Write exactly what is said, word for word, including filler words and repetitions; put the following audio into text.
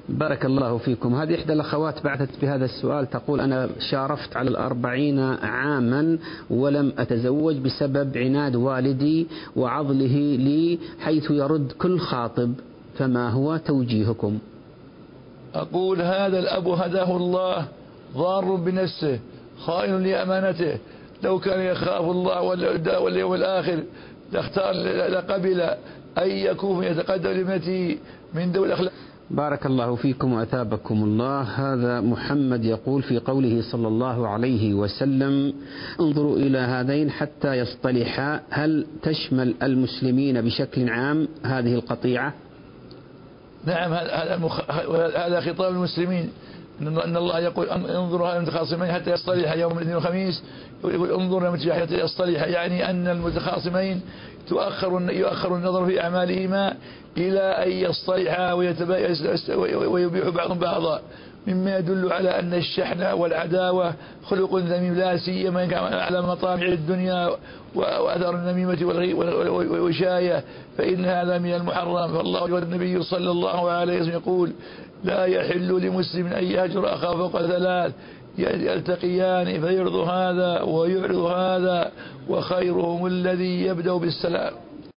بارك الله فيكم. هذه إحدى الأخوات بعثت بهذا السؤال، تقول: أنا شارفت على الأربعين عاما ولم أتزوج بسبب عناد والدي وعضله لي حيث يرد كل خاطب، فما هو توجيهكم؟ أقول: هذا الأب هداه الله ضار بنفسه خائن لأمانته، لو كان يخاف الله واليوم الآخر لاختار لقبل أن يكون يتقدم لابنته من دول الأخلاق. بارك الله فيكم وأثابكم الله. هذا محمد يقول في قوله صلى الله عليه وسلم: انظروا إلى هذين حتى يصطلحا، هل تشمل المسلمين بشكل عام هذه القطيعة؟ نعم، هذا خطاب المسلمين، أن الله يقول: انظروا هذا المتخاصمين حتى يصطلحا يوم الاثنين والخميس، يقول: انظروا حتى يصطلحا، يعني أن المتخاصمين تؤخر يؤخر النظر في أعمالهما إلى أن يصطلحا ويبيح بعضهم بعضا، مما يدل على أن الشحن والعداوة خلق ذميم، لا سيما على مطامع الدنيا وأثر النميمة والوشاية، فإن هذا من المحرم. فالله والنبي صلى الله عليه وسلم يقول: لا يحل لمسلم أن يهجر أخاه فوق ثلاث، يلتقيان فيرض هذا ويعرض هذا، وخيرهم الذي يبدأ بالسلام.